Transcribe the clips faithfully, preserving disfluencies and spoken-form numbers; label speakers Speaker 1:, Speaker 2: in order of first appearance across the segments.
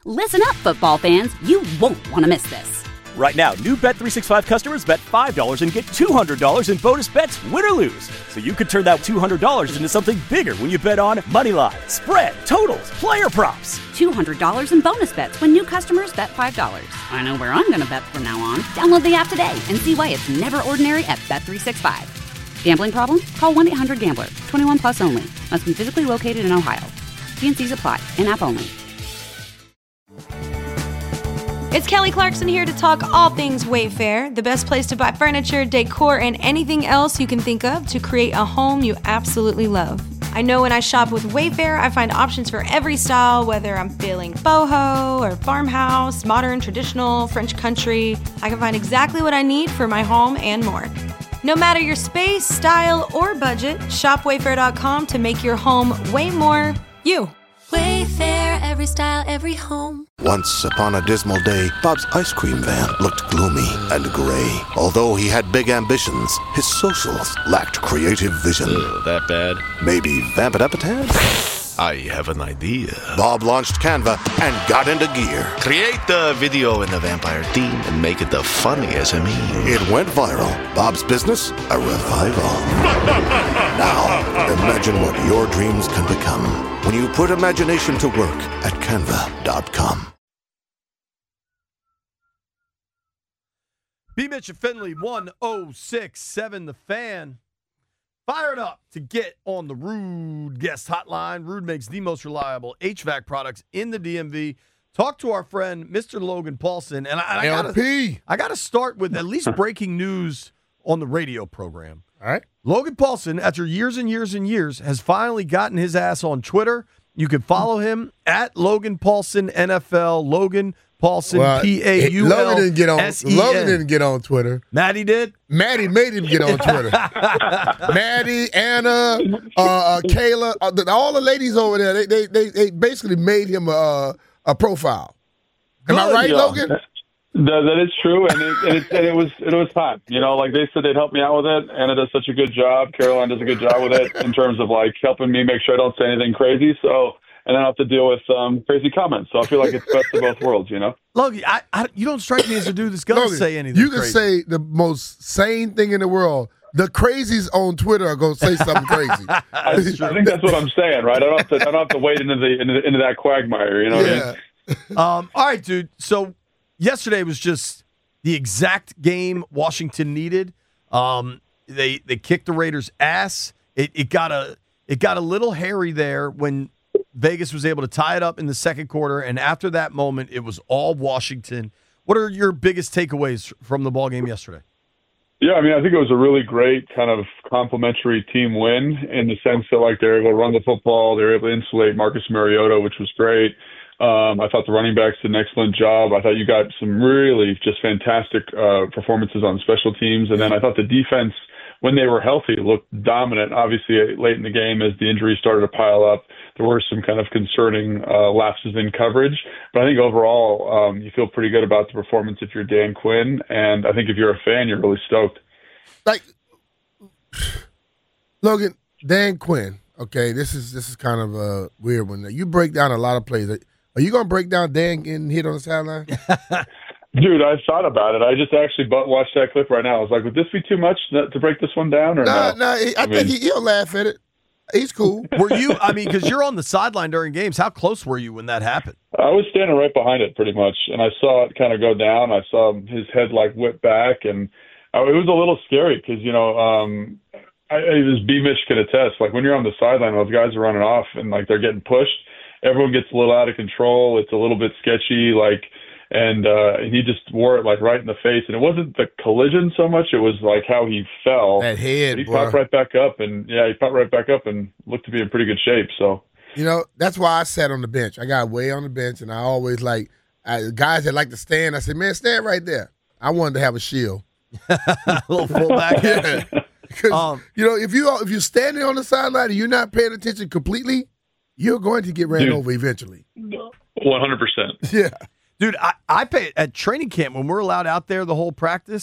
Speaker 1: Listen up, football fans. You won't want to miss this.
Speaker 2: Right now, new Bet three sixty-five customers bet five dollars and get two hundred dollars in bonus bets, win or lose. So you could turn that two hundred dollars into something bigger when you bet on money line, spread, totals, player props.
Speaker 1: two hundred dollars in bonus bets when new customers bet five dollars. I know where I'm going to bet from now on. Download the app today and see why it's never ordinary at Bet three sixty-five. Gambling problem? Call one eight hundred gambler. twenty-one plus only. Must be physically located in Ohio. T and C's apply. In-app only.
Speaker 3: It's Kelly Clarkson here to talk all things Wayfair, the best place to buy furniture, decor, and anything else you can think of to create a home you absolutely love. I know when I shop with Wayfair, I find options for every style, whether I'm feeling boho or farmhouse, modern, traditional, French country. I can find exactly what I need for my home and more. No matter your space, style, or budget, shop wayfair dot com to make your home way more you.
Speaker 4: Wayfair, every style, every home.
Speaker 5: Once upon a dismal day, Bob's ice cream van looked gloomy and gray. Although he had big ambitions, his socials lacked creative vision.
Speaker 6: Uh, that bad?
Speaker 5: Maybe vamp it up a tad?
Speaker 6: I have an idea.
Speaker 5: Bob launched Canva and got into gear.
Speaker 6: Create the video in the vampire theme and make it the funniest I mean.
Speaker 5: It went viral. Bob's business, a revival. Now, imagine what your dreams can become when you put imagination to work at canva dot com.
Speaker 7: B. Mitch and Finley, one oh six point seven The Fan. Fired up to get on the Ruud guest hotline. Ruud makes the most reliable H V A C products in the D M V. Talk to our friend, Mister Logan Paulsen. And I, I gotta, I gotta start with at least breaking news on the radio program.
Speaker 8: All right.
Speaker 7: Logan Paulsen, after years and years and years, has finally gotten his ass on Twitter. You can follow him at Logan Paulsen N F L. Logan Paulsen, well, P A U L
Speaker 8: Logan didn't get on.
Speaker 7: S E N.
Speaker 8: Logan didn't get on Twitter.
Speaker 7: Maddie did.
Speaker 8: Maddie made him get on Twitter. Maddie, Anna, uh, uh, Kayla, uh, the, all the ladies over there. They they they, they basically made him a a profile. Am Good. I right, yeah. Logan?
Speaker 9: That, that is true, and it, and, it, and it was it was time. You know, like they said, they'd help me out with it. Anna does such a good job. Caroline does a good job with it in terms of like helping me make sure I don't say anything crazy. So. And then I have to deal with um, crazy comments. So I feel like it's best of both worlds, you know?
Speaker 7: Logan, I, I, you don't strike me as a dude that's going to say anything
Speaker 8: You can
Speaker 7: crazy.
Speaker 8: say the most sane thing in the world. The crazies on Twitter are going to say something crazy.
Speaker 9: I, I think that's what I'm saying, right? I don't have to, I don't have to wade into, the, into, into that quagmire, you know
Speaker 8: yeah.
Speaker 9: what I mean?
Speaker 7: Um, all right, dude. So yesterday was just the exact game Washington needed. Um, they they kicked the Raiders' ass. It, it got a it got a little hairy there when Vegas was able to tie it up in the second quarter, and after that moment, it was all Washington. What are your biggest takeaways from the ball game yesterday?
Speaker 9: Yeah, I mean, I think it was a really great kind of complimentary team win in the sense that, like, they were able to run the football. They were able to insulate Marcus Mariota, which was great. Um, I thought the running backs did an excellent job. I thought you got some really just fantastic uh, performances on special teams. And then I thought the defense, when they were healthy, looked dominant. Obviously, late in the game as the injuries started to pile up, there were some kind of concerning uh, lapses in coverage. But I think overall, um, you feel pretty good about the performance if you're Dan Quinn. And I think if you're a fan, you're really stoked.
Speaker 8: Like, Logan, Dan Quinn, okay, this is this is kind of a weird one. You break down a lot of plays. Are you going to break down Dan getting hit on the sideline?
Speaker 9: Dude, I thought about it. I just actually watched that clip right now. I was like, would this be too much to break this one down? Or
Speaker 8: nah,
Speaker 9: no,
Speaker 8: nah, I, I think mean, he'll laugh at it. He's cool.
Speaker 7: Were you, I mean, because you're on the sideline during games, how close were you when that happened?
Speaker 9: I was standing right behind it pretty much, and I saw it kind of go down. I saw his head like whip back, and I, it was a little scary because, you know, um, I, as B-Mitch can attest, like when you're on the sideline, those guys are running off and like they're getting pushed. Everyone gets a little out of control. It's a little bit sketchy, like, and uh, he just wore it like right in the face. And it wasn't the collision so much; it was like how he fell.
Speaker 8: That head,
Speaker 9: but he
Speaker 8: bro.
Speaker 9: popped right back up, and yeah, he popped right back up and looked to be in pretty good shape. So,
Speaker 8: you know, that's why I sat on the bench. I got way on the bench, and I always like I, guys that like to stand. I said, "Man, stand right there." I wanted to have a shield,
Speaker 7: a little fullback.
Speaker 8: Yeah. Because um, you know, if you if you're standing on the sideline and you're not paying attention completely, you're going to get ran
Speaker 9: dude,
Speaker 8: over eventually.
Speaker 9: One hundred percent.
Speaker 8: Yeah.
Speaker 7: Dude, I, I pay at training camp when we're allowed out there the whole practice.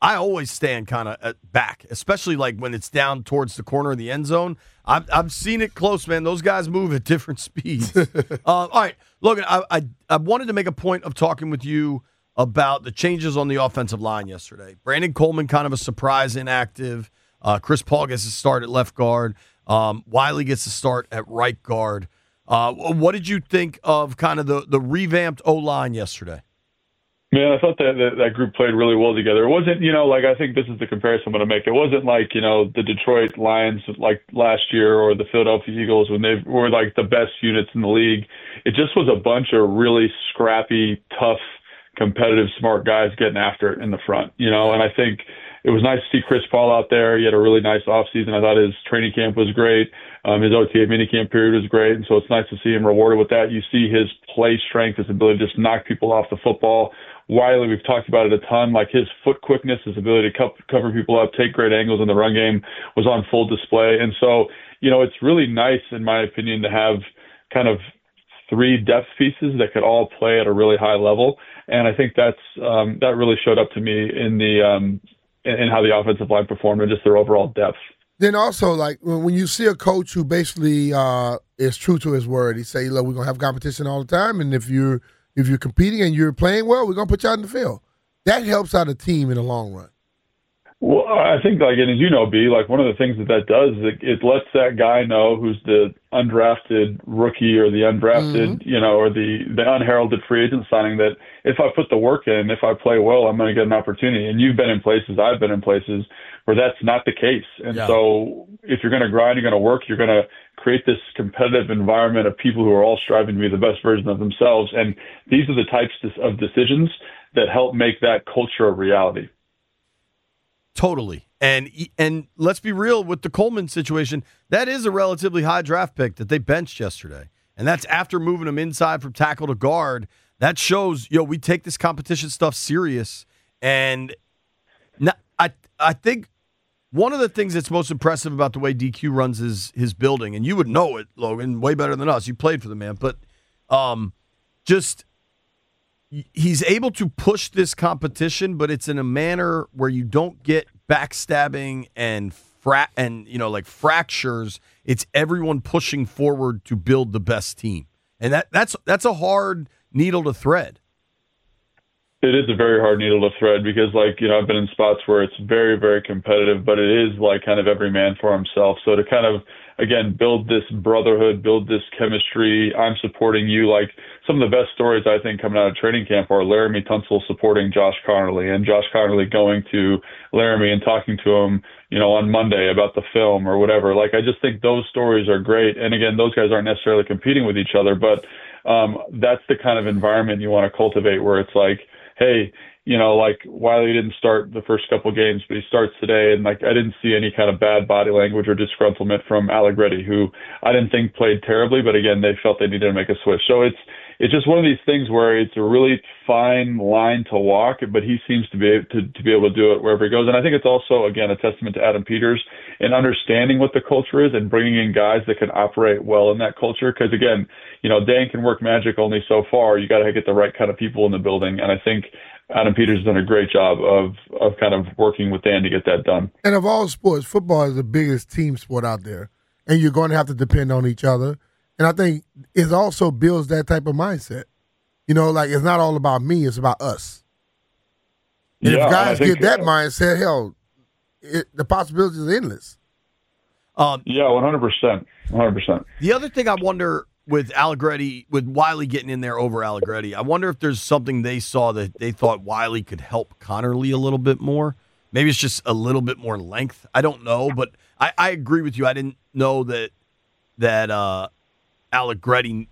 Speaker 7: I always stand kind of back, especially like when it's down towards the corner of the end zone. I've, I've seen it close, man. Those guys move at different speeds. uh, all right, Logan, I, I I wanted to make a point of talking with you about the changes on the offensive line yesterday. Brandon Coleman, kind of a surprise inactive. Uh, Chris Paul gets to start at left guard. Um, Wiley gets to start at right guard. Uh, what did you think of kind of the, the revamped O-line yesterday?
Speaker 9: Man, I thought that, that that group played really well together. It wasn't, you know, like I think this is the comparison I'm going to make. It wasn't like, you know, the Detroit Lions like last year or the Philadelphia Eagles when they were like the best units in the league. It just was a bunch of really scrappy, tough, competitive, smart guys getting after it in the front, you know, and I think it was nice to see Chris Paul out there. He had a really nice offseason. I thought his training camp was great. Um, his O T A minicamp period was great, and so it's nice to see him rewarded with that. You see his play strength, his ability to just knock people off the football. Wiley, we've talked about it a ton, like his foot quickness, his ability to co- cover people up, take great angles in the run game was on full display. And so, you know, it's really nice, in my opinion, to have kind of three depth pieces that could all play at a really high level. And I think that's um, that really showed up to me in the um, in, in how the offensive line performed and just their overall depth.
Speaker 8: Then also, like, when you see a coach who basically uh, is true to his word, he say, look, we're going to have competition all the time, and if you're if you're competing and you're playing well, we're going to put you out in the field. That helps out a team in the long run.
Speaker 9: Well, I think, like, and as you know, B, like, one of the things that that does is it, it lets that guy know who's the undrafted rookie or the undrafted, mm-hmm. you know, or the, the unheralded free agent signing that if I put the work in, if I play well, I'm going to get an opportunity. And you've been in places, I've been in places where that's not the case. And yeah. so if you're going to grind, you're going to work, you're going to create this competitive environment of people who are all striving to be the best version of themselves. And these are the types of decisions that help make that culture a reality.
Speaker 7: Totally. And and let's be real with the Coleman situation, that is a relatively high draft pick that they benched yesterday. And that's after moving him inside from tackle to guard. That shows, yo, we take this competition stuff serious. And not, I I think one of the things that's most impressive about the way D Q runs his, his building, and you would know it, Logan, way better than us. You played for the man. But um, just he's able to push this competition, but it's in a manner where you don't get backstabbing and fra- and you know like fractures. It's everyone pushing forward to build the best team, and that that's that's a hard needle to thread.
Speaker 9: It is a very hard needle to thread because, like, you know, I've been in spots where it's very, very competitive, but it is like kind of every man for himself. So to kind of, again, build this brotherhood, build this chemistry, I'm supporting you. Like, some of the best stories I think coming out of training camp are Laramie Tunsil supporting Josh Conerly and Josh Conerly going to Laramie and talking to him, you know, on Monday about the film or whatever. Like, I just think those stories are great. And again, those guys aren't necessarily competing with each other, but um, that's the kind of environment you want to cultivate where it's like, hey, you know, like Wiley didn't start the first couple of games, but he starts today. And like, I didn't see any kind of bad body language or disgruntlement from Allegretti, who I didn't think played terribly, but again, they felt they needed to make a switch. So it's, it's just one of these things where it's a really fine line to walk, but he seems to be able to, to be able to do it wherever he goes. And I think it's also, again, a testament to Adam Peters in understanding what the culture is and bringing in guys that can operate well in that culture. Because again, you know, Dan can work magic only so far. You got to get the right kind of people in the building. And I think Adam Peters has done a great job of, of kind of working with Dan to get that done.
Speaker 8: And of all sports, football is the biggest team sport out there. And you're going to have to depend on each other. And I think it also builds that type of mindset. You know, like, it's not all about me, it's about us. And yeah, if guys think, get that uh, mindset, hell, it, the possibilities are endless.
Speaker 7: Um,
Speaker 9: yeah, one hundred percent. one hundred percent.
Speaker 7: The other thing I wonder with Allegretti, with Wiley getting in there over Allegretti, I wonder if there's something they saw that they thought Wiley could help Conerly a little bit more. Maybe it's just a little bit more length. I don't know, but I, I agree with you. I didn't know that that uh, Allegretti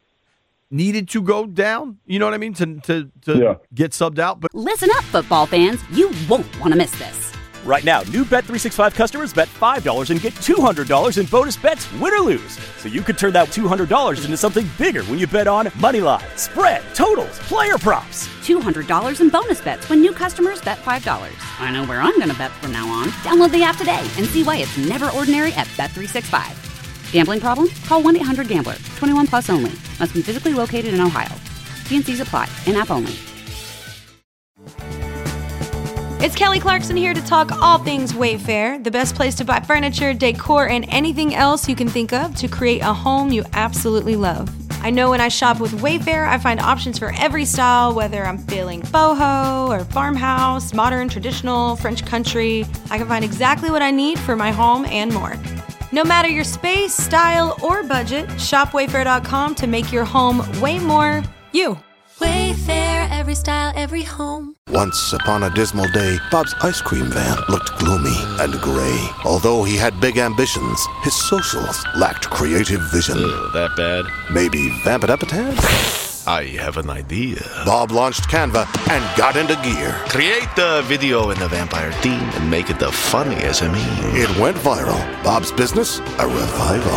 Speaker 7: needed to go down, you know what I mean, to to, to yeah. get subbed out. But
Speaker 1: listen up, football fans. You won't want to miss this.
Speaker 2: Right now, new Bet three sixty-five customers bet five dollars and get two hundred dollars in bonus bets, win or lose. So you could turn that two hundred dollars into something bigger when you bet on money line, spread, totals, player props.
Speaker 1: two hundred dollars in bonus bets when new customers bet five dollars. I know where I'm going to bet from now on. Download the app today and see why it's never ordinary at Bet three sixty-five. Gambling problem? Call one eight hundred gambler. twenty-one plus only. Must be physically located in Ohio. T and C's apply. In-app only.
Speaker 3: It's Kelly Clarkson here to talk all things Wayfair, the best place to buy furniture, decor, and anything else you can think of to create a home you absolutely love. I know when I shop with Wayfair, I find options for every style, whether I'm feeling boho or farmhouse, modern, traditional, French country. I can find exactly what I need for my home and more. No matter your space, style, or budget, shop wayfair dot com to make your home way more you.
Speaker 4: Wayfair, every style, every home.
Speaker 5: Once upon a dismal day, Bob's ice cream van looked gloomy and gray. Although he had big ambitions, his socials lacked creative vision.
Speaker 6: Ugh, that bad?
Speaker 5: Maybe vamp it up a tad?
Speaker 6: I have an idea.
Speaker 5: Bob launched Canva and got into gear.
Speaker 6: Create the video in the vampire theme and make it the funniest of me.
Speaker 5: It went viral. Bob's business, a revival.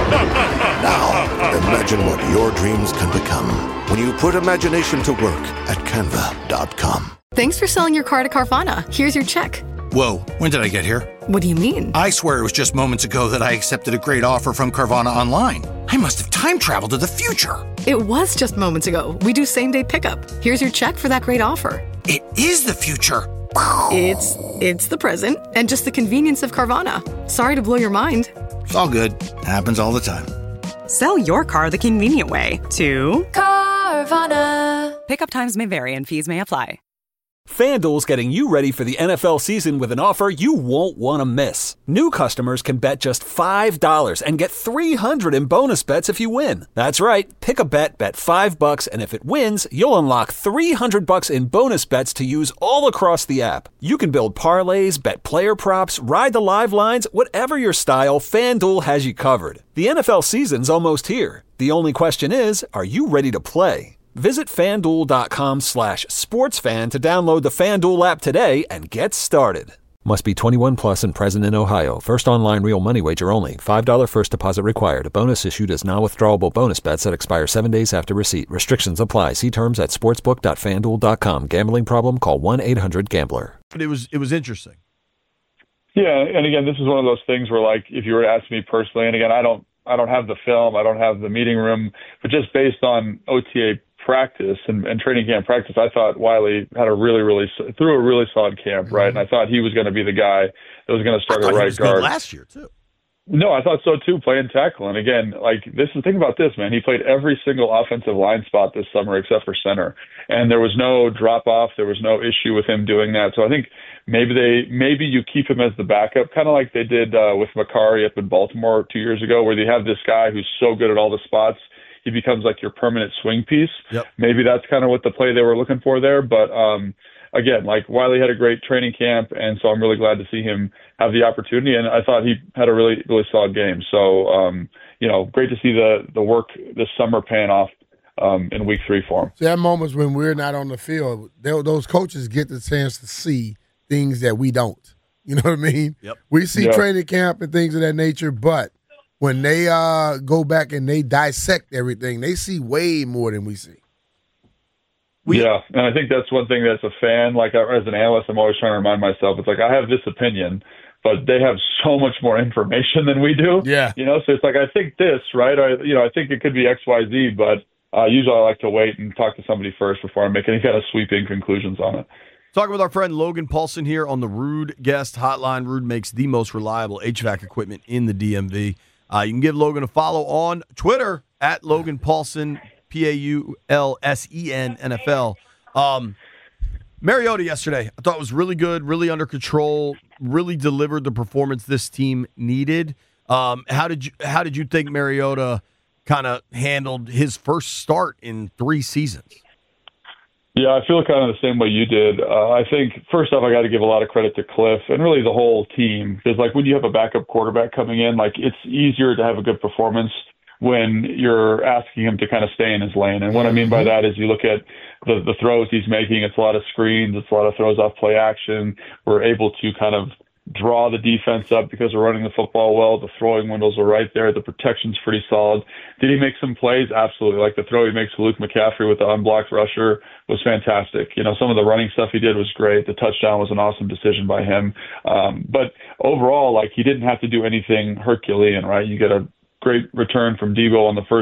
Speaker 5: Now, imagine what your dreams can become when you put imagination to work at canva dot com.
Speaker 10: Thanks for selling your car to Carvana. Here's your check.
Speaker 11: Whoa, when did I get here?
Speaker 10: What do you mean?
Speaker 11: I swear it was just moments ago that I accepted a great offer from Carvana online. I must have time traveled to the future.
Speaker 10: It was just moments ago. We do same-day pickup. Here's your check for that great offer.
Speaker 11: It is the future.
Speaker 10: It's it's the present and just the convenience of Carvana. Sorry to blow your mind.
Speaker 11: It's all good. Happens all the time.
Speaker 12: Sell your car the convenient way to
Speaker 4: Carvana.
Speaker 12: Pickup times may vary and fees may apply.
Speaker 2: FanDuel's getting you ready for the N F L season with an offer you won't want to miss. New customers can bet just five dollars and get three hundred dollars in bonus bets if you win. That's right. Pick a bet, bet five bucks, and if it wins, you'll unlock three hundred bucks in bonus bets to use all across the app. You can build parlays, bet player props, ride the live lines, whatever your style, FanDuel has you covered. The N F L season's almost here. The only question is, are you ready to play? Visit FanDuel.com slash sportsfan to download the FanDuel app today and get started. Must be twenty-one plus and present in Ohio. First online real money wager only. five dollars first deposit required. Bonus issued as non-withdrawable bonus bets that expire seven days after receipt. Restrictions apply. See terms at sportsbook dot fan duel dot com. Gambling problem? Call one eight hundred gambler.
Speaker 7: But it was, it was interesting.
Speaker 9: Yeah, and again, this is one of those things where, like, if you were to ask me personally, and again, I don't, I don't have the film, I don't have the meeting room, but just based on O T A practice and, and training camp practice, I thought Wiley had a really, really threw a really solid camp, mm-hmm. right? And I thought he was going to be the guy that was going to start
Speaker 7: I
Speaker 9: at right
Speaker 7: he was
Speaker 9: guard
Speaker 7: good last year too.
Speaker 9: No, I thought so too. Playing tackle, and again, like this is think about this, man. He played every single offensive line spot this summer except for center, and there was no drop off. There was no issue with him doing that. So I think maybe they maybe you keep him as the backup, kind of like they did uh, with Macari up in Baltimore two years ago, where they have this guy who's so good at all the spots. He becomes like your permanent swing piece.
Speaker 7: Yep.
Speaker 9: Maybe that's kind of what the play they were looking for there. But um, again, like Wiley had a great training camp, and so I'm really glad to see him have the opportunity. And I thought he had a really, really solid game. So, um, you know, great to see the the work this summer paying off um, in week three for him.
Speaker 8: So there are moments when we're not on the field, those coaches get the chance to see things that we don't. You know what I mean?
Speaker 7: Yep.
Speaker 8: We see
Speaker 9: Yep.
Speaker 8: training camp and things of that nature, but when they uh, go back and they dissect everything, they see way more than we see.
Speaker 7: We,
Speaker 9: yeah, and I think that's one thing that's a fan, like as an analyst, I'm always trying to remind myself, it's like I have this opinion, but they have so much more information than we do.
Speaker 8: Yeah.
Speaker 9: You know, so it's like, I think this, right? I, you know, I think it could be X, Y, Z, but uh, usually I like to wait and talk to somebody first before I make any kind of sweeping conclusions on it.
Speaker 7: Talking with our friend Logan Paulson here on the Rude Guest Hotline. Rude makes the most reliable H V A C equipment in the D M V. Uh, you can give Logan a follow on Twitter at Logan Paulson, P A U L S E N N F L. Um, Mariota yesterday, I thought was really good, really under control, really delivered the performance this team needed. Um, how did you how did you think Mariota kind of handled his first start in three seasons?
Speaker 9: Yeah, I feel kind of the same way you did. Uh, I think, first off, I got to give a lot of credit to Cliff and really the whole team. Because, like, when you have a backup quarterback coming in, like, it's easier to have a good performance when you're asking him to kind of stay in his lane. And what I mean by that is you look at the, the throws he's making. It's a lot of screens. It's a lot of throws off play action. We're able to kind of draw the defense up because we're running the football well. The throwing windows are right there. The protection's pretty solid. Did he make some plays? Absolutely. Like the throw he makes to Luke McCaffrey with the unblocked rusher was fantastic. You know, some of the running stuff he did was great. The touchdown was an awesome decision by him. Um, but overall, like he didn't have to do anything Herculean, right? You get a great return from Debo on the first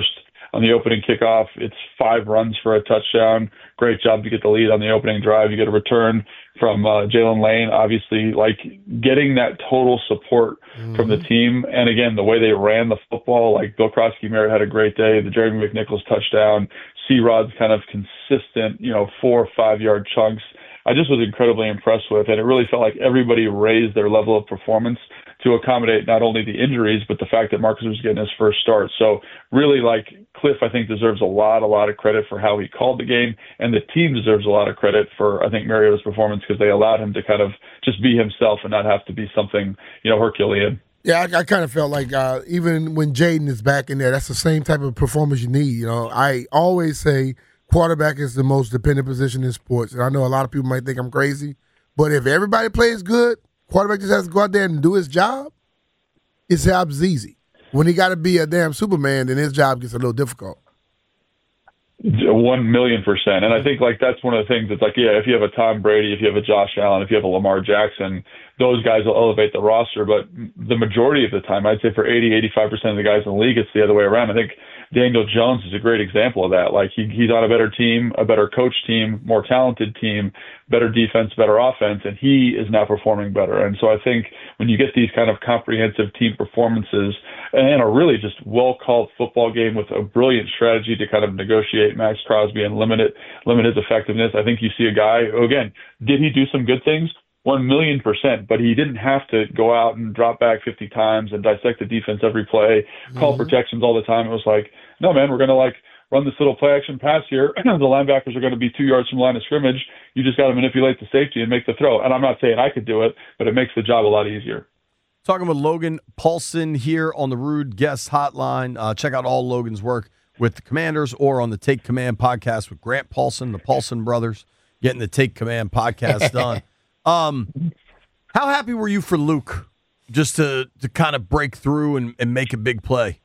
Speaker 9: on the opening kickoff. It's five runs for a touchdown. Great job to get the lead on the opening drive. You get a return from uh, Jalen Lane. Obviously, like getting that total support mm-hmm. from the team. And again, the way they ran the football, like Bill Krosky-Merritt had a great day. The Jeremy McNichols touchdown, C-Rod's kind of consistent, you know, four or five yard chunks. I just was incredibly impressed with, and it really felt like everybody raised their level of performance to accommodate not only the injuries, but the fact that Marcus was getting his first start. So really, like, Cliff, I think, deserves a lot, a lot of credit for how he called the game, and the team deserves a lot of credit for, I think, Mariota's performance, because they allowed him to kind of just be himself and not have to be something, you know, Herculean.
Speaker 8: Yeah, I, I kind of felt like uh, even when Jaden is back in there, that's the same type of performance you need. You know, I always say quarterback is the most dependent position in sports, and I know a lot of people might think I'm crazy, but if everybody plays good, quarterback just has to go out there and do his job. His job's easy. When he got to be a damn Superman, then his job gets a little difficult.
Speaker 9: One million percent. And I think like that's one of the things that's like, yeah, if you have a Tom Brady, if you have a Josh Allen, if you have a Lamar Jackson, those guys will elevate the roster. But the majority of the time, I'd say for eighty, eighty-five percent of the guys in the league, it's the other way around. I think Daniel Jones is a great example of that. Like he, he's on a better team, a better coach team, more talented team, better defense, better offense, and he is now performing better. And so I think when you get these kind of comprehensive team performances and a really just well-called football game with a brilliant strategy to kind of negotiate Max Crosby and limit it, limit his effectiveness, I think you see a guy who, again, did he do some good things? One million percent, but he didn't have to go out and drop back fifty times and dissect the defense every play, call mm-hmm. protections all the time. It was like, no, man, we're going to like run this little play action pass here. The linebackers are going to be two yards from the line of scrimmage. You just got to manipulate the safety and make the throw. And I'm not saying I could do it, but it makes the job a lot easier.
Speaker 7: Talking with Logan Paulsen here on the Rude Guest Hotline. Uh, check out all Logan's work with the Commanders or on the Take Command podcast with Grant Paulsen, the Paulsen brothers, getting the Take Command podcast done. Um, how happy were you for Luke just to, to kind of break through and, and make a big play?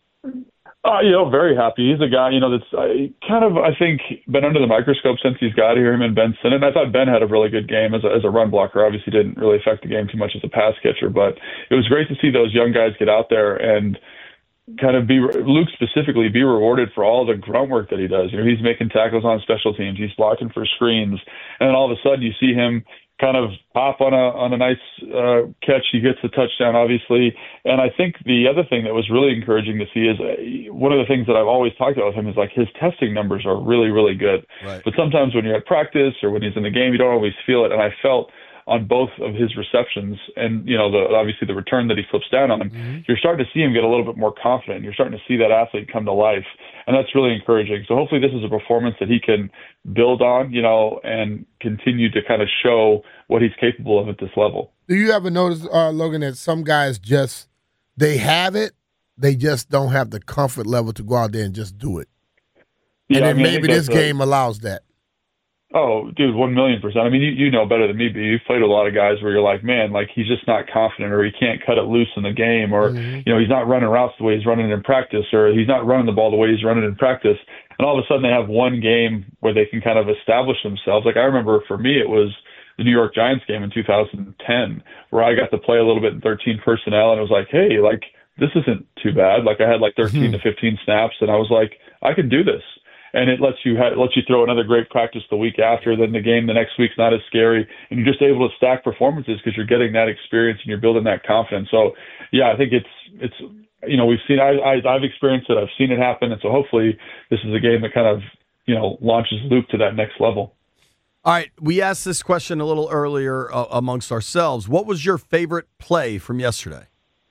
Speaker 9: Uh, you know, very happy. He's a guy, you know, that's uh, kind of, I think, been under the microscope since he's got here, him and Ben Sinnott. I thought Ben had a really good game as a, as a run blocker. Obviously didn't really affect the game too much as a pass catcher, but it was great to see those young guys get out there and kind of be, Luke specifically, be rewarded for all the grunt work that he does. You know, he's making tackles on special teams. He's blocking for screens. And then all of a sudden you see him kind of pop on a on a nice uh, catch. He gets the touchdown, obviously. And I think the other thing that was really encouraging to see is uh, one of the things that I've always talked about with him is like his testing numbers are really, really good. Right. But sometimes when you're at practice or when he's in the game, you don't always feel it. And I felt on both of his receptions and, you know, the obviously the return that he flips down on, mm-hmm. you're starting to see him get a little bit more confident. You're starting to see that athlete come to life, and that's really encouraging. So hopefully this is a performance that he can build on, you know, and continue to kind of show what he's capable of at this level.
Speaker 8: Do you ever notice, uh, Logan, that some guys just, they have it, they just don't have the comfort level to go out there and just do it?
Speaker 9: Yeah,
Speaker 8: and then
Speaker 9: I mean,
Speaker 8: maybe this game a, allows that.
Speaker 9: Oh, dude, one million percent. I mean, you, you know better than me, but you've played with a lot of guys where you're like, man, like he's just not confident, or he can't cut it loose in the game, or, mm-hmm. you know, he's not running routes the way he's running in practice, or he's not running the ball the way he's running in practice. And all of a sudden they have one game where they can kind of establish themselves. Like I remember for me, it was the New York Giants game in two thousand ten, where I got to play a little bit in thirteen personnel, and it was like, hey, like this isn't too bad. Like I had like thirteen mm-hmm. to fifteen snaps, and I was like, I can do this. And it lets you ha- lets you throw another great practice the week after. Then the game the next week's not as scary, and you're just able to stack performances because you're getting that experience and you're building that confidence. So, yeah, I think it's it's you know we've seen I, I I've experienced it. I've seen it happen, and so hopefully this is a game that kind of you know launches Luke to that next level.
Speaker 7: All right, we asked this question a little earlier uh, amongst ourselves. What was your favorite play from yesterday?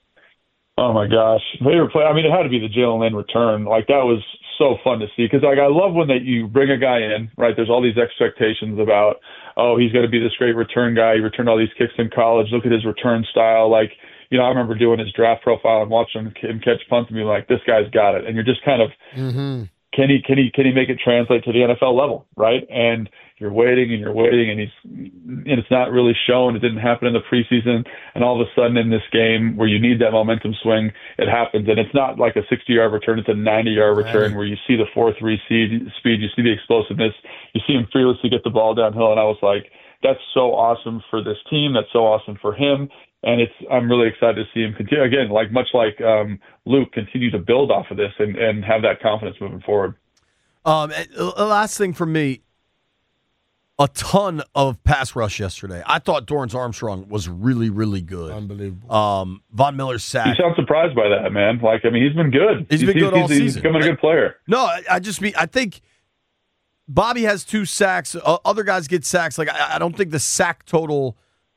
Speaker 9: Oh my gosh, favorite play. I mean, it had to be the Jalen Lane return. Like that was so fun to see, because like I love when that you bring a guy in, right? There's all these expectations about, oh, he's going to be this great return guy. He returned all these kicks in college. Look at his return style. Like, you know, I remember doing his draft profile and watching him catch punts and being like, this guy's got it. And you're just kind of, mm-hmm. can he can he can he make it translate to the N F L level, right? And you're waiting and you're waiting, and he's and it's not really shown. It didn't happen in the preseason, and all of a sudden in this game where you need that momentum swing, it happens. And it's not like a sixty-yard return; it's a ninety-yard return, right, where you see the four three speed, you see the explosiveness, you see him fearlessly get the ball downhill. And I was like, that's so awesome for this team. That's so awesome for him. And it's I'm really excited to see him continue again, like much like um, Luke, continue to build off of this and, and have that confidence moving forward.
Speaker 7: Um, the last thing for me, a ton of pass rush yesterday. I thought Dorrance Armstrong was really, really good.
Speaker 8: Unbelievable.
Speaker 7: Um, Von Miller's sack.
Speaker 9: You sound surprised by that, man. Like, I mean, he's been good.
Speaker 7: He's, he's been good
Speaker 9: he's,
Speaker 7: all
Speaker 9: he's,
Speaker 7: season.
Speaker 9: He's becoming a good player.
Speaker 7: No, I, I just mean I think Bobby has two sacks. Uh, other guys get sacks. Like I, I don't think the sack total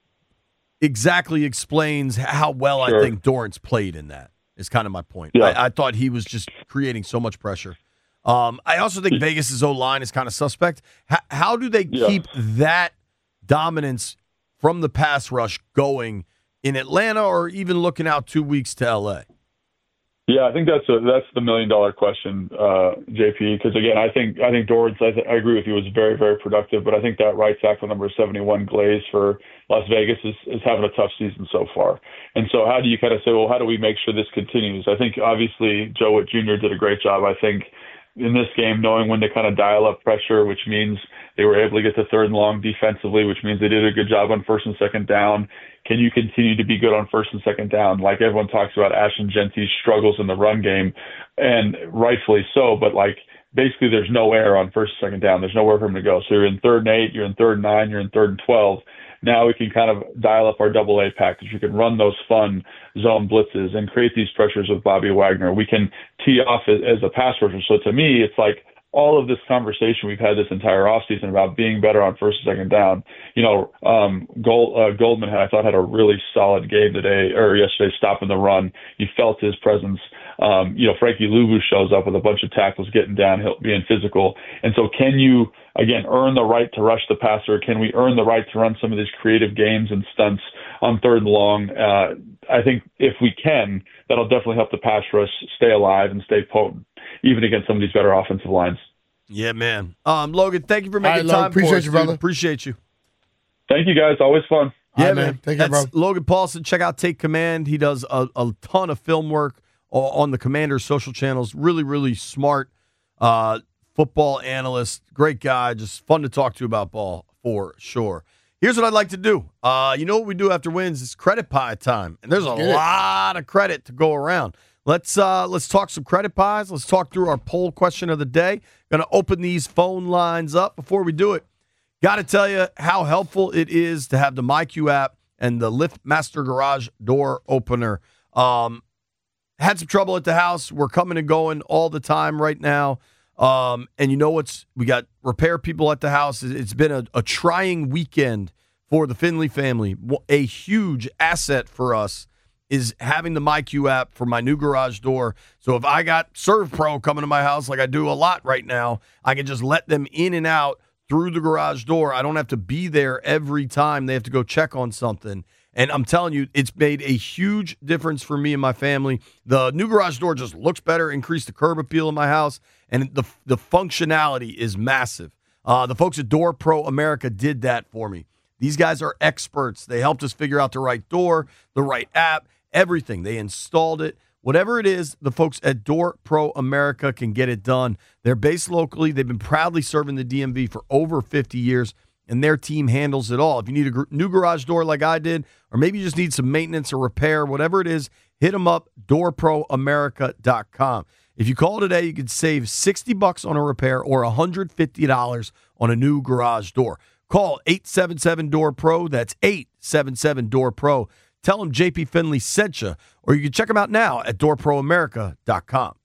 Speaker 7: exactly explains how well
Speaker 9: Sure.
Speaker 7: I think Dorrance played in that. Is kind of my point.
Speaker 9: Yeah.
Speaker 7: I, I thought he was just creating so much pressure. Um, I also think Vegas's O-line is kind of suspect. H- how do they
Speaker 9: Yeah.
Speaker 7: keep that dominance from the pass rush going in Atlanta, or even looking out two weeks to L A?
Speaker 9: Yeah, I think that's a, that's the million dollar question, uh, J P. Because again, I think I think Dorrance, I, th- I agree with you, was very very productive. But I think that right tackle number seventy-one, Glaze, for Las Vegas is, is having a tough season so far. And so, how do you kind of say, well, how do we make sure this continues? I think obviously Joe Witt Junior did a great job. I think in this game, knowing when to kind of dial up pressure, which means they were able to get to third and long defensively, which means they did a good job on first and second down. Can you continue to be good on first and second down? Like everyone talks about Ashton Genty's struggles in the run game, and rightfully so, but like basically there's nowhere on first and second down. There's nowhere for him to go. So you're in third and eight, you're in third and nine, you're in third and twelve. Now we can kind of dial up our double A package. We can run those fun zone blitzes and create these pressures with Bobby Wagner. We can tee off as, as a pass rusher. So to me, it's like all of this conversation we've had this entire offseason about being better on first and second down. You know, um, Gold, uh, Goldman, had, I thought, had a really solid game today or yesterday, stopping the run. You felt his presence. Um, you know, Frankie Luvu shows up with a bunch of tackles, getting downhill, being physical. And so can you, again, earn the right to rush the passer? Can we earn the right to run some of these creative games and stunts on third and long? Uh, I think if we can, that'll definitely help the pass rush stay alive and stay potent, even against some of these better offensive lines.
Speaker 7: Yeah, man. Um, Logan, thank you for making
Speaker 8: All right,
Speaker 7: time
Speaker 8: Logan, appreciate
Speaker 7: for us,
Speaker 8: you,
Speaker 7: dude.
Speaker 8: brother.
Speaker 7: Appreciate you.
Speaker 9: Thank you, guys. Always fun.
Speaker 7: Yeah,
Speaker 8: right,
Speaker 7: man.
Speaker 8: man. Take care,
Speaker 7: That's
Speaker 8: bro.
Speaker 7: Logan Paulson. Check out Take Command. He does a, a ton of film work o- on the Commander's social channels. Really, really smart uh, football analyst. Great guy. Just fun to talk to about ball for sure. Here's what I'd like to do. Uh, you know what we do after wins? It's credit pie time, and there's a
Speaker 8: Get it.
Speaker 7: lot of credit to go around. Let's uh, let's talk some credit pies. Let's talk through our poll question of the day. Going to open these phone lines up. Before we do it, got to tell you how helpful it is to have the MyQ app and the LiftMaster Garage door opener. Um, had some trouble at the house. We're coming and going all the time right now. Um, and you know what's, we got repair people at the house. It's been a, a trying weekend for the Finley family. A huge asset for us is having the MyQ app for my new garage door. So if I got ServPro coming to my house like I do a lot right now, I can just let them in and out through the garage door. I don't have to be there every time they have to go check on something. And I'm telling you, it's made a huge difference for me and my family. The new garage door just looks better, increased the curb appeal in my house, and the the functionality is massive. Uh, the folks at Door Pro America did that for me. These guys are experts. They helped us figure out the right door, the right app, everything. They installed it. Whatever it is, the folks at Door Pro America can get it done. They're based locally. They've been proudly serving the D M V for over fifty years, and their team handles it all. If you need a gr- new garage door like I did, or maybe you just need some maintenance or repair, whatever it is, hit them up, door pro america dot com. If you call today, you could save sixty bucks on a repair or one hundred fifty dollars on a new garage door. Call eight seven seven, door pro. That's eight seven seven, door pro. Tell them J P Finley sent you, or you can check them out now at door pro america dot com.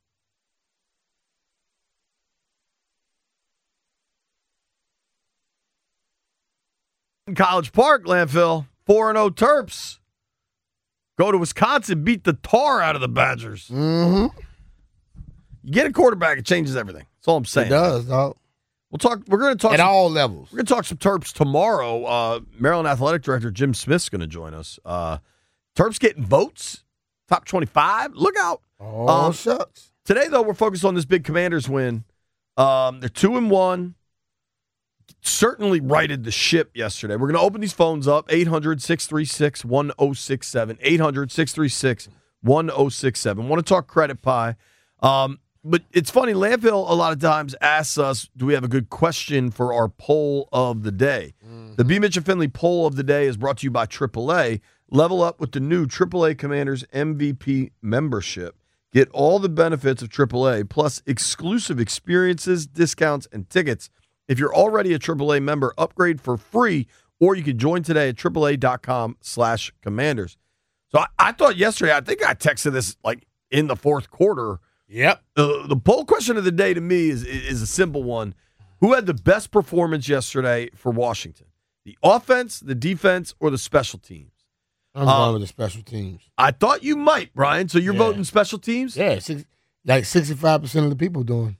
Speaker 7: In College Park, Landfill, four and oh Terps. Go to Wisconsin, beat the tar out of the Badgers.
Speaker 8: Mm-hmm.
Speaker 7: You get a quarterback, it changes everything. That's all I'm saying.
Speaker 8: It does, dog.
Speaker 7: We'll talk. We're going to talk
Speaker 8: At
Speaker 7: some,
Speaker 8: all levels.
Speaker 7: We're going to talk some Terps tomorrow. Uh, Maryland Athletic Director Jim Smith's going to join us. Uh, Terps getting votes, top twenty-five. Look out!
Speaker 8: Oh,
Speaker 7: um,
Speaker 8: shucks.
Speaker 7: Today, though, we're focused on this big Commanders win. Um, they're two and one. Certainly righted the ship yesterday. We're going to open these phones up. eight hundred, six three six, one oh six seven. eight hundred, six three six, one oh six seven. Want to talk credit pie. Um, but it's funny. Landfill a lot of times asks us, "Do we have a good question for our poll of the day?" Mm-hmm. The B. Mitch and Finley poll of the day is brought to you by triple A. Level up with the new triple A Commanders M V P membership. Get all the benefits of triple A plus exclusive experiences, discounts, and tickets. If you're already a triple A member, upgrade for free, or you can join today at triple A dot com slash commanders. So I, I thought yesterday, I think I texted this like in the fourth quarter.
Speaker 13: Yep.
Speaker 7: Uh, the poll question of the day to me is, is a simple one. Who had the best performance yesterday for Washington? The offense, the defense, or the special teams?
Speaker 8: I'm
Speaker 7: um,
Speaker 8: going with the special teams.
Speaker 7: I thought you might, Brian. So you're
Speaker 8: Yeah.
Speaker 7: voting special teams?
Speaker 8: Yeah, six, like sixty-five percent of the people doing.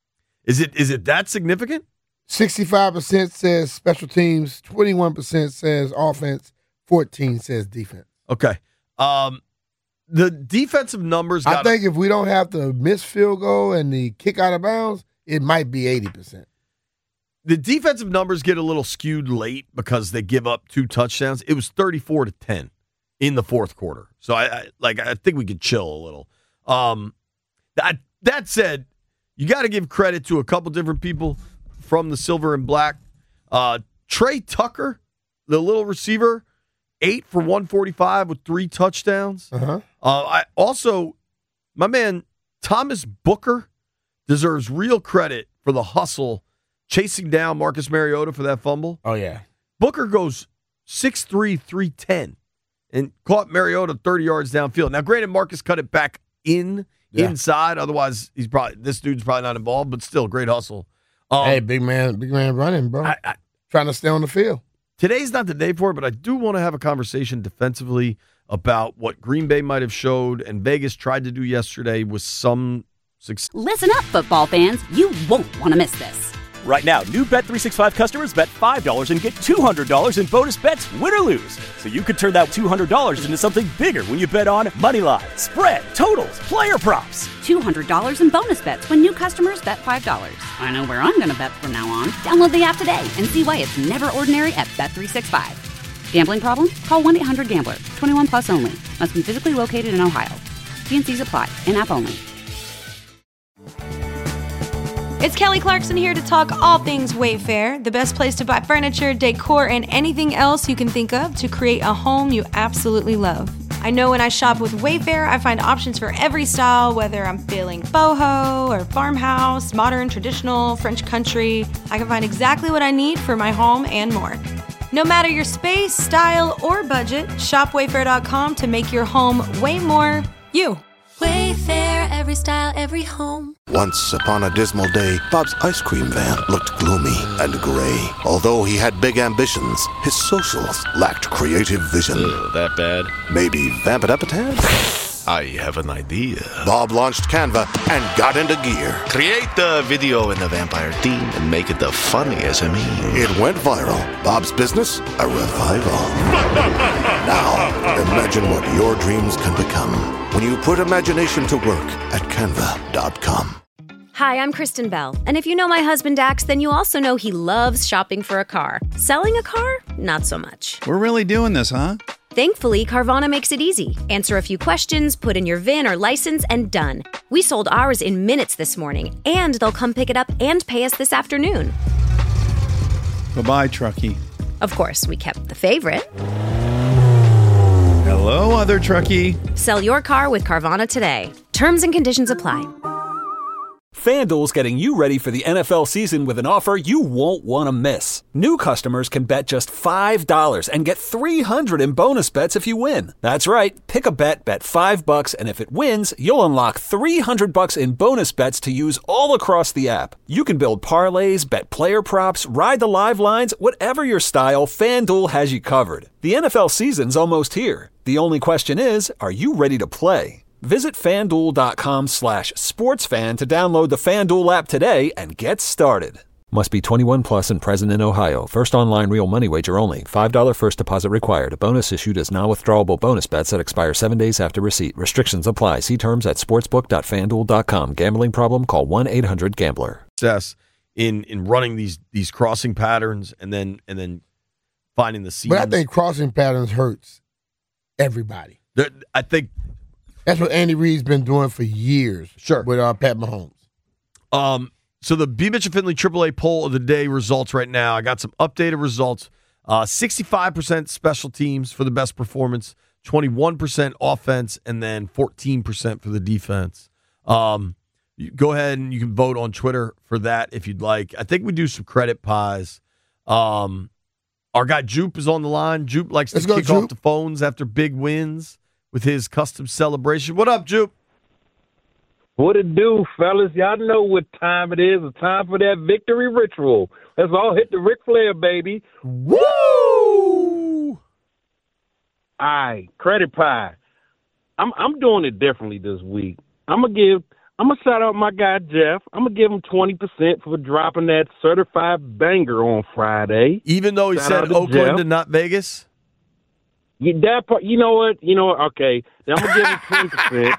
Speaker 7: Is it is it that significant?
Speaker 8: sixty-five percent says special teams, twenty-one percent says offense, fourteen says defense.
Speaker 7: Okay. Um, the defensive numbers
Speaker 8: I
Speaker 7: got
Speaker 8: think if we don't have the missed field goal and the kick out of bounds, it might be eighty percent.
Speaker 7: the defensive numbers get a little skewed late because they give up two touchdowns. It was thirty-four to ten in the fourth quarter. So I, I like I think we could chill a little. Um, that that said, you got to give credit to a couple different people from the silver and black. Uh, Trey Tucker, the little receiver, eight for one forty-five with three touchdowns.
Speaker 8: Uh-huh.
Speaker 7: Uh, I also, my man Thomas Booker deserves real credit for the hustle chasing down Marcus Mariota for that fumble.
Speaker 8: Oh, yeah.
Speaker 7: Booker goes six three, three ten and caught Mariota thirty yards downfield. Now, granted, Marcus cut it back in,
Speaker 8: Yeah.
Speaker 7: inside. Otherwise, he's probably this dude's probably not involved, but still, great hustle. Um,
Speaker 8: hey, big man, big man running, bro.
Speaker 7: I, I,
Speaker 8: Trying to stay on the field.
Speaker 7: Today's not the day for it, but I do want to have a conversation defensively about what Green Bay might have showed and Vegas tried to do yesterday with some success.
Speaker 1: Listen up, football fans. You won't want to miss this.
Speaker 2: Right now, new Bet three sixty-five customers bet five dollars and get two hundred dollars in bonus bets, win or lose. So you could turn that two hundred dollars into something bigger when you bet on Moneyline, spread, totals, player props.
Speaker 1: two hundred dollars in bonus bets when new customers bet five dollars. I know where I'm going to bet from now on. Download the app today and see why it's never ordinary at Bet three sixty-five. Gambling problem? Call one eight hundred gambler. twenty-one plus only. Must be physically located in Ohio. T and C's apply. In-app only.
Speaker 3: It's Kelly Clarkson here to talk all things Wayfair, the best place to buy furniture, decor, and anything else you can think of to create a home you absolutely love. I know when I shop with Wayfair, I find options for every style, whether I'm feeling boho or farmhouse, modern, traditional, French country. I can find exactly what I need for my home and more. No matter your space, style, or budget, shop wayfair dot com to make your home way more you.
Speaker 4: Wayfair, every style, every home.
Speaker 5: Once upon a dismal day, Bob's ice cream van looked gloomy and gray. Although he had big ambitions, his socials lacked creative vision.
Speaker 6: Ugh, that bad?
Speaker 5: Maybe vamp it up a tad?
Speaker 6: I have an idea.
Speaker 5: Bob launched Canva and got into gear.
Speaker 6: Create the video in the vampire theme and make it the funniest I mean.
Speaker 5: It went viral. Bob's business, a revival. Now, imagine what your dreams can become when you put imagination to work at canva dot com.
Speaker 14: Hi, I'm Kristen Bell, and if you know my husband Dax, then you also know he loves shopping for a car. Selling a car? Not so much.
Speaker 15: We're really doing this, huh?
Speaker 14: Thankfully, Carvana makes it easy. Answer a few questions, put in your V I N or license, and done. We sold ours in minutes this morning, and they'll come pick it up and pay us this afternoon.
Speaker 15: Bye-bye, Truckee.
Speaker 14: Of course, we kept the favorite.
Speaker 15: Hello, other Truckee.
Speaker 14: Sell your car with Carvana today. Terms and conditions apply.
Speaker 16: FanDuel's getting you ready for the N F L season with an offer you won't want to miss. New customers can bet just five dollars and get three hundred dollars in bonus bets if you win. That's right. Pick a bet, bet five bucks, and if it wins, you'll unlock three hundred bucks in bonus bets to use all across the app. You can build parlays, bet player props, ride the live lines, whatever your style, FanDuel has you covered. The N F L season's almost here. The only question is, are you ready to play? Visit FanDuel.com slash sportsfan to download the FanDuel app today and get started. Must be twenty-one plus and present in Ohio. First online real money wager only. five dollars first deposit required. A bonus issued as non-withdrawable bonus bets that expire seven days after receipt. Restrictions apply. See terms at sportsbook dot fan duel dot com. Gambling problem? Call one eight hundred gambler.
Speaker 7: Success in in running these these crossing patterns and then and then finding the seams.
Speaker 8: But I think crossing patterns hurts everybody.
Speaker 7: There, I think
Speaker 8: That's what Andy Reid's been doing for years.
Speaker 7: Sure.
Speaker 8: With uh, Pat Mahomes.
Speaker 7: Um, so the B. Mitchell Finley triple A poll of the day results right now. I got some updated results. Uh, sixty-five percent special teams for the best performance, twenty-one percent offense, and then fourteen percent for the defense. Um, you go ahead and you can vote on Twitter for that if you'd like. I think we do some credit pies. Um, our guy Jupe is on the line. Jupe likes
Speaker 8: Let's
Speaker 7: to
Speaker 8: go,
Speaker 7: kick
Speaker 8: Jupe.
Speaker 7: off the phones after big wins with his custom celebration. What up, Jupe?
Speaker 13: What it do, fellas? Y'all know what time it is. It's time for that victory ritual. Let's all hit the Ric Flair, baby.
Speaker 7: Woo!
Speaker 13: All right, credit pie. I'm I'm doing it differently this week. I'm gonna give. I'm gonna shout out my guy Jeff. I'm gonna give him twenty percent for dropping that certified banger on Friday.
Speaker 7: Even though he
Speaker 13: Shout
Speaker 7: said
Speaker 13: out to
Speaker 7: Oakland
Speaker 13: Jeff.
Speaker 7: and not Vegas.
Speaker 13: Yeah, that part, you know what? You know what? Okay, then I'm gonna give him twenty percent.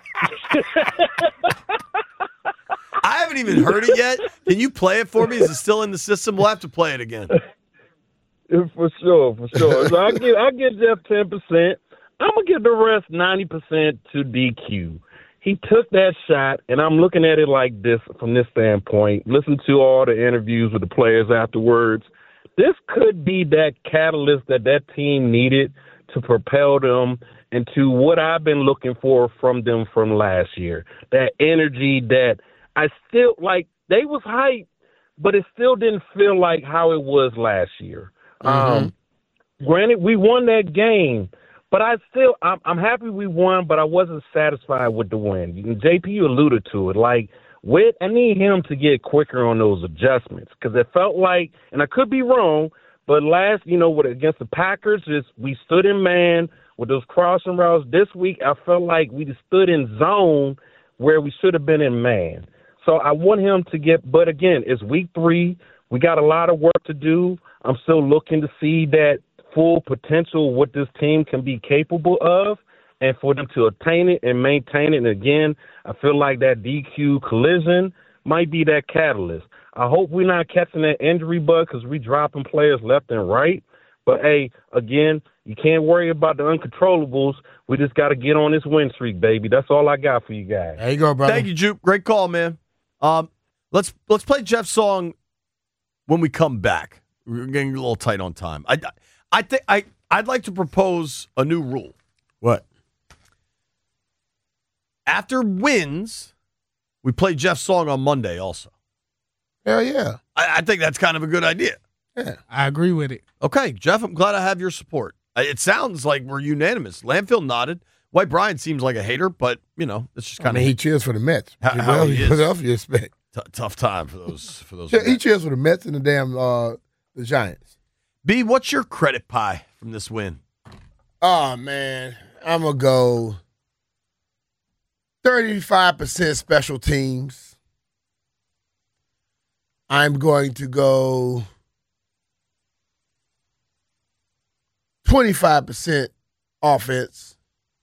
Speaker 7: I haven't even heard it yet. Can you play it for me? Is it still in the system? We'll have to play it again.
Speaker 13: For sure, for sure. So I give I give Jeff ten percent. I'm gonna give the rest ninety percent to D Q. He took that shot, and I'm looking at it like this from this standpoint. Listen to all the interviews with the players afterwards. This could be that catalyst that that team needed to propel them into what I've been looking for from them from last year. That energy that I still like. They was hyped, but it still didn't feel like how it was last year.
Speaker 8: Mm-hmm.
Speaker 13: Um, granted, we won that game, but I still, I'm, I'm happy we won, but I wasn't satisfied with the win. You can, J P, you alluded to it. Like, with, I need him to get quicker on those adjustments because it felt like, and I could be wrong, but last, you know, with against the Packers, just we stood in man with those crossing routes. This week, I felt like we just stood in zone where we should have been in man. So I want him to get, but again, it's week three. We got a lot of work to do. I'm still looking to see that full potential, what this team can be capable of, and for them to attain it and maintain it. And again, I feel like that D Q collision might be that catalyst. I hope we're not catching that injury bug because we dropping players left and right. But, hey, again, you can't worry about the uncontrollables. We just got to get on this win streak, baby. That's all I got for you guys.
Speaker 8: There you go, brother.
Speaker 7: Thank you, Jupe. Great call, man. Um, let's let's play Jeff's song when we come back. We're getting a little tight on time. I, I think I I'd like to propose a new rule.
Speaker 8: What?
Speaker 7: After wins, we play Jeff's song on Monday. Also,
Speaker 8: hell yeah.
Speaker 7: I, I think that's kind of a good idea.
Speaker 8: Yeah,
Speaker 17: I agree with it.
Speaker 7: Okay, Jeff, I'm glad I have your support. It sounds like we're unanimous. Landfill nodded. White Brian seems like a hater, but, you know, it's just kind
Speaker 8: I
Speaker 7: of...
Speaker 8: mean, he cheers for the Mets.
Speaker 7: How,
Speaker 8: What
Speaker 7: how
Speaker 8: else-
Speaker 7: he is.
Speaker 8: what else you expect?
Speaker 7: T- tough time for those for those.
Speaker 8: He cheers for the Mets and the damn uh, the Giants.
Speaker 7: B, what's your credit pie from this win?
Speaker 8: Oh, man. I'm going to go thirty-five percent special teams. I'm going to go twenty-five percent offense.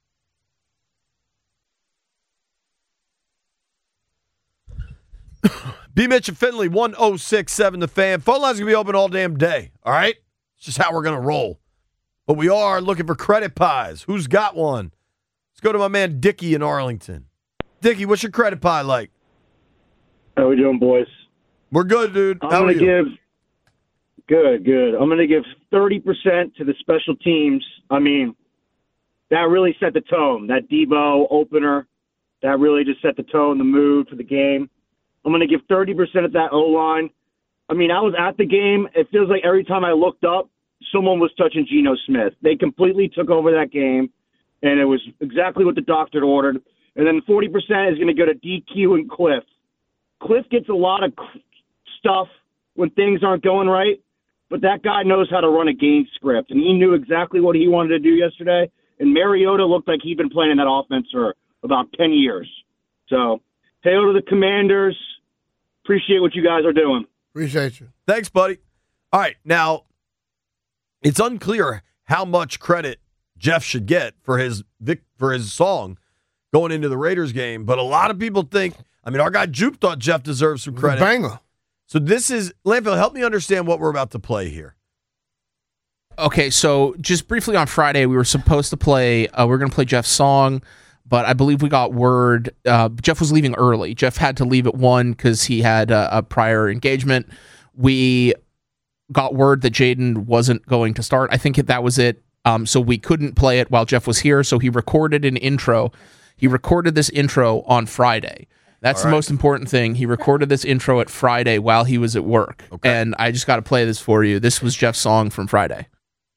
Speaker 7: B. Mitch and Finley, one oh six seven The Fan. Phone lines going to be open all damn day, all right? It's just how we're going to roll. But we are looking for credit pies. Who's got one? Let's go to my man Dickie in Arlington. Dickie, what's your credit pie like?
Speaker 18: How we doing, boys?
Speaker 7: We're good, dude.
Speaker 18: I'm
Speaker 7: How are
Speaker 18: gonna
Speaker 7: you?
Speaker 18: give good, good. I'm gonna give thirty percent to the special teams. I mean, that really set the tone. That Devo opener, that really just set the tone, the mood for the game. I'm gonna give thirty percent of that O line. I mean, I was at the game. It feels like every time I looked up, someone was touching Geno Smith. They completely took over that game, and it was exactly what the doctor ordered. And then forty percent is going to go to D Q and Cliff. Cliff gets a lot of stuff when things aren't going right, but that guy knows how to run a game script, and he knew exactly what he wanted to do yesterday. And Mariota looked like he'd been playing in that offense for about ten years. So, hail to the Commanders. Appreciate what you guys are doing.
Speaker 8: Appreciate you.
Speaker 7: Thanks, buddy. All right, now, it's unclear how much credit Jeff should get for his vic- for his song going into the Raiders game, but a lot of people think, I mean, our guy Jupe thought Jeff deserves some credit.
Speaker 8: Banger.
Speaker 7: So this is, Landfill, help me understand what we're about to play here.
Speaker 19: Okay, so just briefly on Friday, we were supposed to play, uh, we are going to play Jeff's song,
Speaker 17: but I believe we got word uh, Jeff was leaving early. Jeff had to leave at one because he had a, a prior engagement. We got word that Jaden wasn't going to start. I think that was it. Um, so we couldn't play it while Jeff was here. So he recorded an intro. He recorded this intro on Friday. That's the most important thing. He recorded this intro at Friday while he was at work. Okay. And I just got to play this for you. This was Jeff's song from Friday.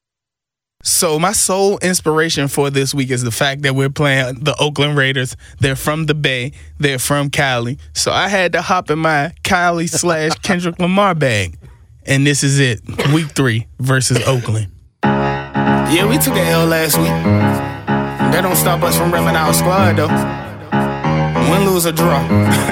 Speaker 19: So my sole inspiration for this week is the fact that we're playing the Oakland Raiders. They're from the Bay. They're from Cali. So I had to hop in my Cali slash Kendrick Lamar bag. And this is it. Week three versus Oakland. Yeah, we took an L last week. That don't stop us from repping our squad, though. Win, lose, or draw.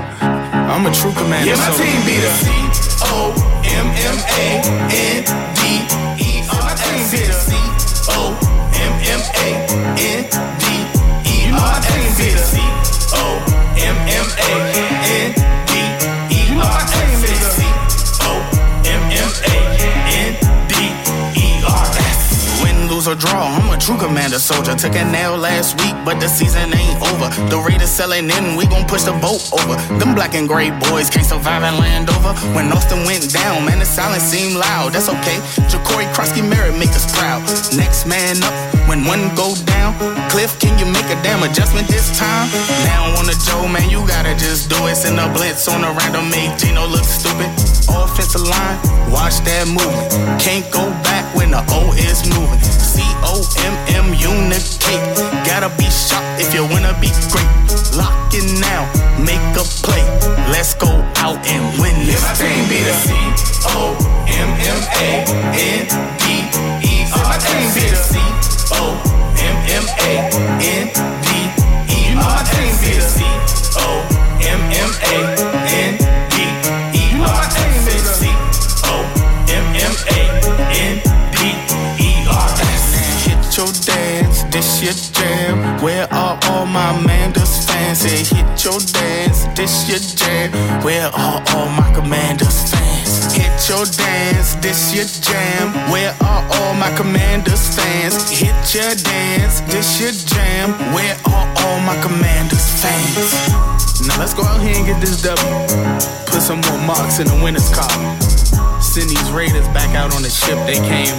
Speaker 19: I'm a true commander. Yeah, my so. team beat us. C O M M A N D E R. My team beat us. C O M M A N D E R. My team beat us. C O M M A N D E R. My team beat us. C O M M A N D E R. Win, lose, or draw. I'm a true commander soldier. Took an L last week, but the season ain't over. The Raiders selling in, we gon' push the boat over. Them black and gray boys can't survive in Landover. When Austin went down, man, the silence seemed loud. That's okay. Ja'Cory Krosky Merritt make us proud. Next man up when one go down. Cliff, can you make a damn adjustment this time? Now on the Joe, man, you gotta just do it. Send a blitz on a random, make Gino look stupid. Offensive line, watch that movement. Can't go back when the O is moving. C O M M unicate. Gotta be sharp if you wanna be great. Lock it now, make a play. Let's go out and win this yeah, thing. Beat us. C O M M A N D E R. My team beat us. C O M M A N D E R. My team beat us. C O M M A N D E R. My team beat us. C O M M A N D E R. Hit your dance, this your jam. Where are all my Manders fans? Say hit your dance, this your jam. Where are all my Commanders fans? Hit your dance, this your jam. Where are all my Commanders fans? Hit your dance, this your jam. Where are all my Commanders fans? Now let's go out here and get this W. Put some more marks in the winner's column. Send these Raiders back out on the ship they came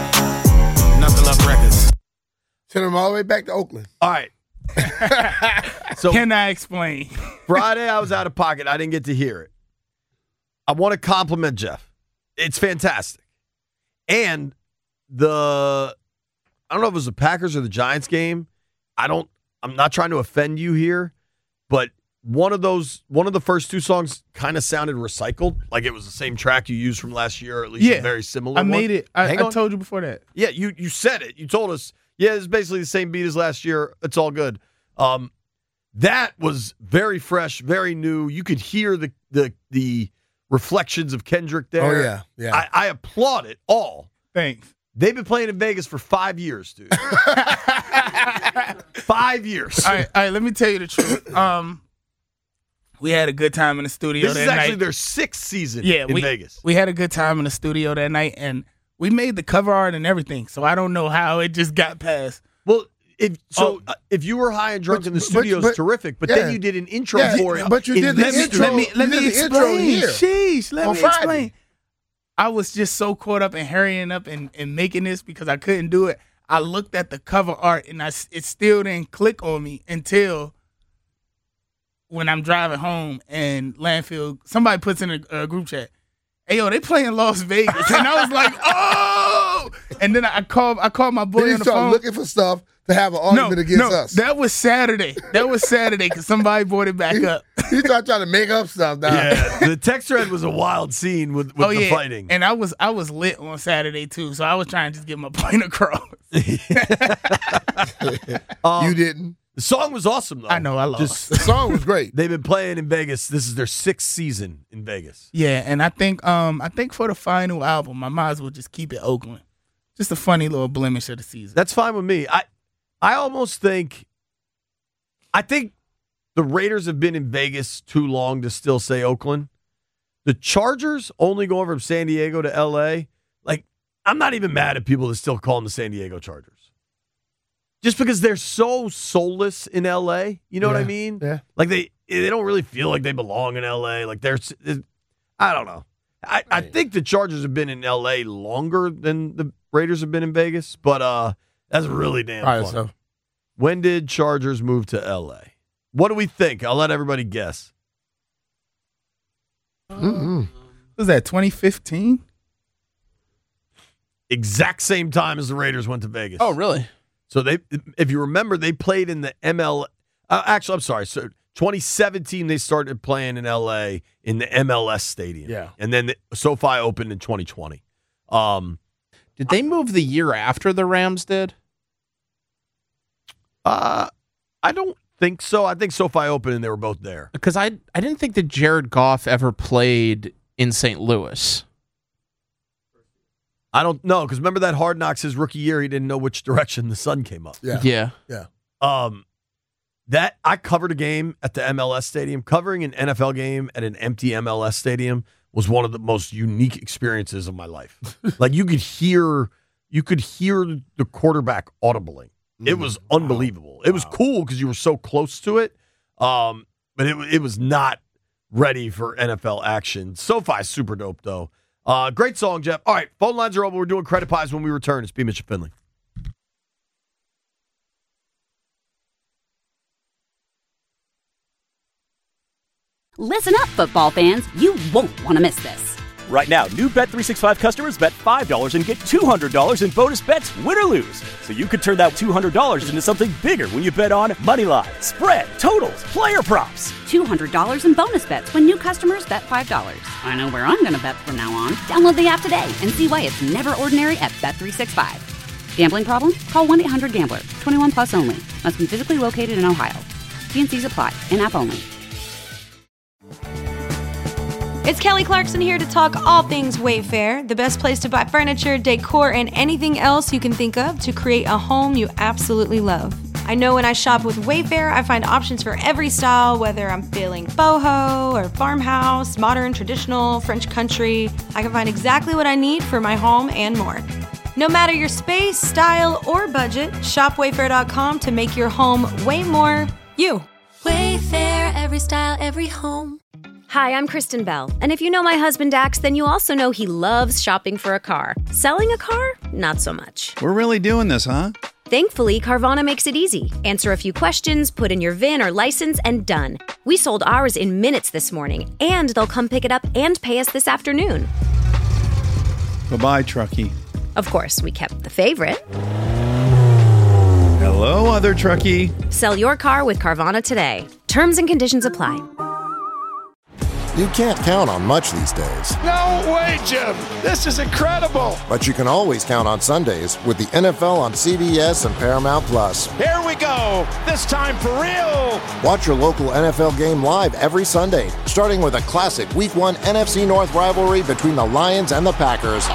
Speaker 19: in. Knuckle Up Records.
Speaker 8: Send them all the way back to Oakland.
Speaker 7: All right. So
Speaker 19: can I explain?
Speaker 7: Friday, I was out of pocket. I didn't get to hear it. I want to compliment Jeff. It's fantastic. And the, I don't know if it was the Packers or the Giants game. I don't, I'm not trying to offend you here, but one of those, one of the first two songs kind of sounded recycled. Like it was the same track you used from last year, or at least
Speaker 19: yeah,
Speaker 7: a very similar
Speaker 19: I
Speaker 7: one.
Speaker 19: made it. I,
Speaker 7: Hang
Speaker 19: I
Speaker 7: on.
Speaker 19: told you before that.
Speaker 7: Yeah, you you said it. You told us, yeah, it's basically the same beat as last year. It's all good. Um, that was very fresh, very new. You could hear the the the reflections of Kendrick there.
Speaker 8: Oh, yeah, yeah.
Speaker 7: I, I applaud it all.
Speaker 19: Thanks.
Speaker 7: They've been playing in Vegas for five years, dude. Five years.
Speaker 19: All right, all right, let me tell you the truth. Um, we had a good time in the studio
Speaker 7: This
Speaker 19: that
Speaker 7: is actually
Speaker 19: night.
Speaker 7: their sixth season
Speaker 19: yeah,
Speaker 7: in
Speaker 19: we,
Speaker 7: Vegas.
Speaker 19: We had a good time in the studio that night, and we made the cover art and everything, so I don't know how it just got past.
Speaker 7: Well, if so,
Speaker 19: Oh.
Speaker 7: uh, if you were high and drunk
Speaker 8: But-
Speaker 7: in the
Speaker 8: but-
Speaker 7: studio,
Speaker 8: but-
Speaker 7: it's terrific. But
Speaker 8: yeah.
Speaker 7: then you did an intro
Speaker 8: Yeah,
Speaker 7: for it.
Speaker 8: but you
Speaker 7: in
Speaker 8: did the
Speaker 7: this
Speaker 8: intro.
Speaker 7: studio.
Speaker 19: Let me let
Speaker 8: You
Speaker 19: me
Speaker 8: did the intro
Speaker 19: explain.
Speaker 8: here.
Speaker 19: Sheesh, let
Speaker 8: On
Speaker 19: me
Speaker 8: Friday.
Speaker 19: explain. I was just so caught up in hurrying up and, and making this because I couldn't do it. I looked at the cover art and I s- it still didn't click on me until when I'm driving home and Landfill, somebody puts in a, a group chat, "Hey yo, they playing Las Vegas," and I was like, "Oh!" And then I called I called my boy
Speaker 8: Then you
Speaker 19: on the
Speaker 8: start
Speaker 19: phone.
Speaker 8: looking for stuff to have an argument
Speaker 19: no,
Speaker 8: against
Speaker 19: no,
Speaker 8: us.
Speaker 19: that was Saturday. That was Saturday because somebody brought it back up.
Speaker 8: You start trying to make up stuff now.
Speaker 7: Yeah, the text thread was a wild scene with, with
Speaker 19: oh,
Speaker 7: the
Speaker 19: yeah.
Speaker 7: fighting.
Speaker 19: And I was I was lit on Saturday too, so I was trying to just get my point across.
Speaker 7: Um,
Speaker 8: You didn't.
Speaker 7: The song was awesome, though.
Speaker 19: I know, I lost.
Speaker 7: Just,
Speaker 8: The song was great.
Speaker 7: they've been playing in Vegas. This is their sixth season in Vegas.
Speaker 19: Yeah, and I think um I think for the final album, I might as well just keep it Oakland. Just a funny little blemish of the season.
Speaker 7: That's fine with me. I I almost think I think the Raiders have been in Vegas too long to still say Oakland. The Chargers only going from San Diego to L A. Like, I'm not even mad at people that still call them the San Diego Chargers. just because they're so soulless in L A. You know
Speaker 8: Yeah,
Speaker 7: what I mean?
Speaker 8: yeah.
Speaker 7: Like they they don't really feel like they belong in L A. Like they're, I don't know. I, I think the Chargers have been in L A longer than the Raiders have been in Vegas, but uh, that's really damn
Speaker 8: All right,
Speaker 7: fun.
Speaker 8: so
Speaker 7: When did Chargers move to L A? What do we think? I'll let everybody guess.
Speaker 8: Mm-mm.
Speaker 19: Was that twenty fifteen?
Speaker 7: Exact same time as the Raiders went to Vegas.
Speaker 17: Oh, really?
Speaker 7: So they, if you remember, they played in the M L. Uh, actually, I'm sorry. So twenty seventeen, they started playing in L A in the M L S stadium.
Speaker 8: Yeah.
Speaker 7: And then the SoFi opened in twenty twenty. Um,
Speaker 17: Did they move the year after the Rams did?
Speaker 7: uh, I don't think so. I think SoFi opened and they were both there.
Speaker 17: Because I I didn't think that Jared Goff ever played in Saint Louis.
Speaker 7: I don't know, because remember that Hard Knocks his rookie year, he didn't know which direction the sun came up.
Speaker 8: yeah,
Speaker 17: Yeah.
Speaker 8: yeah.
Speaker 7: Um, that I covered a game at the M L S stadium. Covering an N F L game at an empty M L S stadium was one of the most unique experiences of my life. Like you could hear, you could hear the quarterback audibly. It was unbelievable. It was cool because you were so close to it, um, but it it was not ready for N F L action. SoFi's super dope though. Uh, great song, Jeff. All right, phone lines are open. We're doing credit pies when we return. It's B. Mitchell Finley.
Speaker 1: Listen up, football fans. You won't want to miss this.
Speaker 2: Right now, new Bet three sixty-five customers bet five dollars and get two hundred dollars in bonus bets, win or lose. So you could turn that two hundred dollars into something bigger when you bet on Moneyline, spread, totals, player props.
Speaker 1: two hundred dollars in bonus bets when new customers bet five dollars. I know where I'm going to bet from now on. Download the app today and see why it's never ordinary at Bet three sixty-five. Gambling problem? Call one eight hundred gambler. twenty-one plus only. Must be physically located in Ohio. T and C's apply. In-app only.
Speaker 3: It's Kelly Clarkson here to talk all things Wayfair, the best place to buy furniture, decor, and anything else you can think of to create a home you absolutely love. I know when I shop with Wayfair, I find options for every style, whether I'm feeling boho or farmhouse, modern, traditional, French country. I can find exactly what I need for my home and more. No matter your space, style, or budget, shop wayfair dot com to make your home way more you.
Speaker 4: Wayfair, every style, every home.
Speaker 14: Hi, I'm Kristen Bell, and if you know my husband Dax, then you also know he loves shopping for a car. Selling a car? Not so much.
Speaker 15: We're really doing this, huh?
Speaker 14: Thankfully, Carvana makes it easy. Answer a few questions, put in your V I N or license, and done. We sold ours in minutes this morning, and they'll come pick it up and pay us this afternoon.
Speaker 15: Bye-bye, Truckee.
Speaker 14: Of course, we kept the favorite.
Speaker 15: Hello, other Truckee.
Speaker 14: Sell your car with Carvana today. Terms and conditions apply.
Speaker 5: You can't count on much these days,
Speaker 20: No way, Jim! This is incredible!
Speaker 5: but you can always count on Sundays with the N F L on C B S and Paramount Plus.
Speaker 20: Here we go! This time for real!
Speaker 5: Watch your local N F L game live every Sunday, starting with a classic Week one N F C North rivalry between the Lions and the Packers.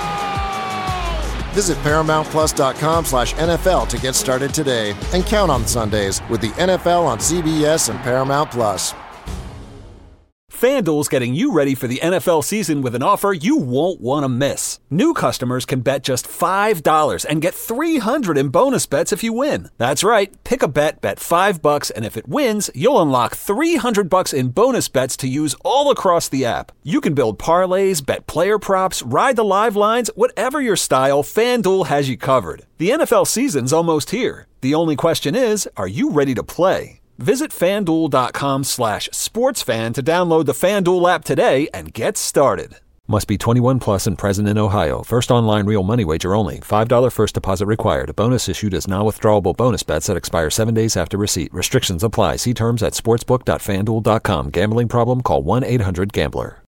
Speaker 5: Visit ParamountPlus.com slash NFL to get started today and count on Sundays with the N F L on C B S and Paramount Plus.
Speaker 16: FanDuel's getting you ready for the N F L season with an offer you won't want to miss. New customers can bet just five dollars and get three hundred dollars in bonus bets if you win. That's right. Pick a bet, bet five bucks, and if it wins, you'll unlock three hundred bucks in bonus bets to use all across the app. You can build parlays, bet player props, ride the live lines, whatever your style, FanDuel has you covered. The N F L season's almost here. The only question is, are you ready to play? Visit FanDuel.com slash sportsfan to download the FanDuel app today and get started. Must be twenty-one plus and present in Ohio. First online real money wager only. five dollars first deposit required. Bonus issued as non-withdrawable bonus bets that expire seven days after receipt. Restrictions apply. See terms at sportsbook dot fanduel dot com. Gambling problem? Call one eight hundred gambler.